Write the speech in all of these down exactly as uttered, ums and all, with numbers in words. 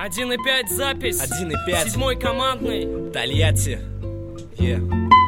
Один и пять запись. Один и пять. Седьмой командный. Тольятти. Yeah.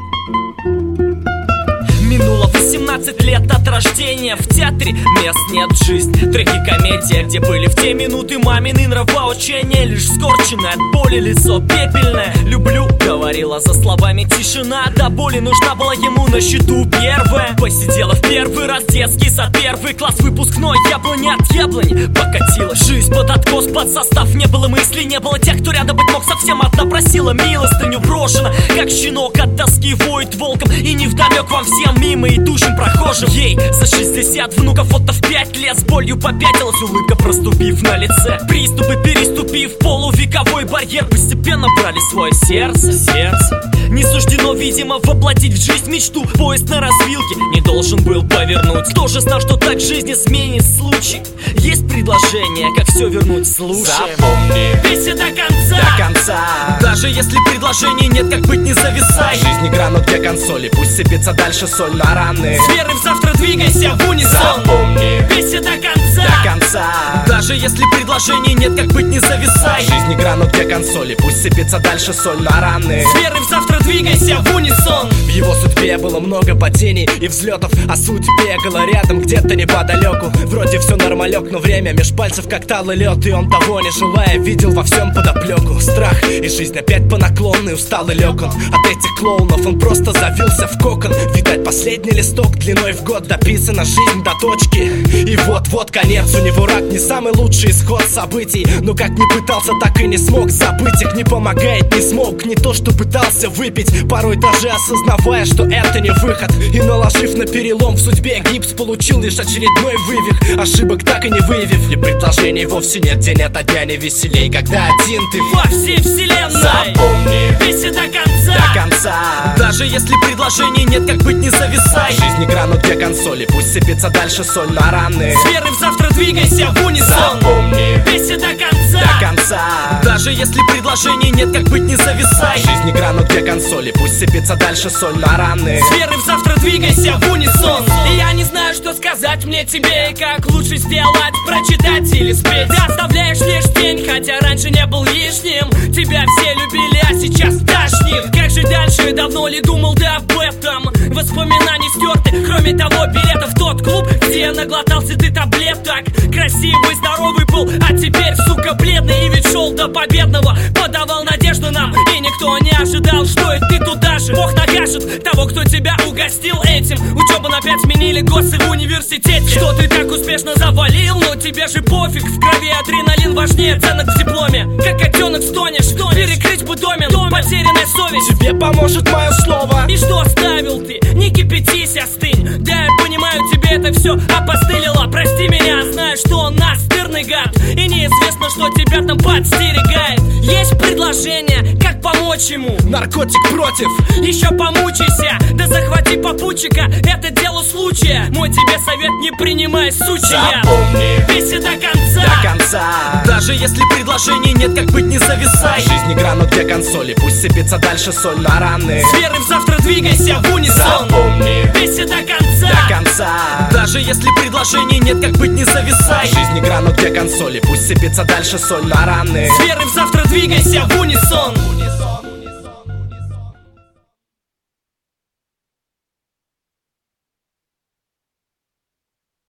Минуло восемнадцать лет от рождения. В театре мест нет, жизнь трагикомедия, где были в те минуты мамины нравоучения. Лишь скорченное от боли лицо пепельное. Люблю, говорила за словами тишина. До боли нужна была ему на счету первая. Посидела в первый раз детский сад, первый класс, выпускной. Яблони от яблони покатила жизнь под откос, под состав. Не было мыслей, не было тех, кто рядом быть мог. Совсем одна просила милостыню, брошена, как щенок от тоски воет волком. И невдомек вам всем мимо идущим прохожим. Ей за шестьдесят, внуков фото в пять лет. С болью попятилась, улыбка проступив на лице. Приступы переступив полувековой барьер, постепенно брали свое сердце. Сердце не суждено, видимо, воплотить в жизнь мечту. Поезд на развилке не должен был повернуть. Кто же знал, что так в жизни сменит случай? Есть предложение, как все вернуть, слушай. Запомни, пейся до конца, до конца. Даже если предложений нет, как быть, не зависай. Жизнь игра, но две консоли, пусть сыпется дальше соль на раны. С верой в завтра двигайся в унисон. Запомни, пейся до конца, до конца. Даже если предложений нет, как быть, не зависай. Жизнь игра, но две консоли, пусть сыпется дальше соль на раны. С верой в завтра двигайся в унисон. В его судьбе было много падений и взлетов, а суть бегала рядом, где-то неподалеку. Вроде все нормалек, но время меж пальцев как талый лед. И он того не желая, видел во всем подоплеку. Страх и жизнь опять по наклонной, усталый лег он. От этих клоунов он просто завился в кокон. Видать, последний листок длиной в год, дописана жизнь до точки. И вот-вот конец, у него рак, не самый лучший исход событий. Но как не пытался, так и не смог забыть их. Не помогает, не смог, не то что пытался выпить, порой даже осознавая, что это не выход. И наложив на перелом в судьбе гипс, получил лишь очередной вывих, ошибок так и не выявив. И предложений вовсе нет, день ото дня не веселей, когда один ты во всей вселенной. Запомни, пейся до конца, до конца. Даже если предложений нет, как быть, не зависай. Жизнь игра, но две консоли, пусть сыпется дальше соль на раны. С верой в завтра двигайся в унисон. Запомни, пейся до конца, до конца. Даже если предложений нет, как быть, не зависай. Жизнь игра, но две консоли, пусть сыпется дальше соль на раны. С верой в завтра двигайся в унисон. И я не знаю, что сказать мне тебе, и как лучше сделать, прочитать или спеть. Ты оставляешь лишь тень, хотя раньше не был лишним. Тебя все любили, а сейчас тошнит. Как же дальше, давно ли думал ты об этом? Воспоминаний стерты, кроме того билета в тот клуб, где наглотался ты таблеток. Красивый, здоровый был, а теперь, сука, бледный. И ведь шел до победного, подавал надежду нам. И никто не ожидал, что и ты туда же. Бог накажет того, кто тебя угостил этим. Учебу на пять сменили, госы в университете. Что ты так успешно завалил, но тебе же пофиг. В крови адреналин важнее оценок в дипломе. Как котенок стонешь, перекрыть бы домен, потерянная совесть. Тебе поможет мое слово. И что оставил ты? Не кипятись, остынь. Да, я понимаю, тебе это все опостылило. Прости меня, знаю, что он настырный гад, и неизвестно, что тебя там подстерегает. Есть предложение, как помочь ему. Наркотик против. Еще помучайся, да захвати попутчика. Это дело случая. Мой тебе совет: не принимай, сучья. Запомни, пейся до конца, до конца. Даже если предложений нет, как быть, не зависай. Жизнь игра, но две консоли, пусть сыпется дальше соль на раны. С верой в завтра двигайся в унисон. Запомни, пейся до конца, до конца. Даже если предложений нет, как быть, не зависай. Жизнь игра, но две консоли, пусть сыпется дальше соль на раны. С верой в завтра двигайся в унисон.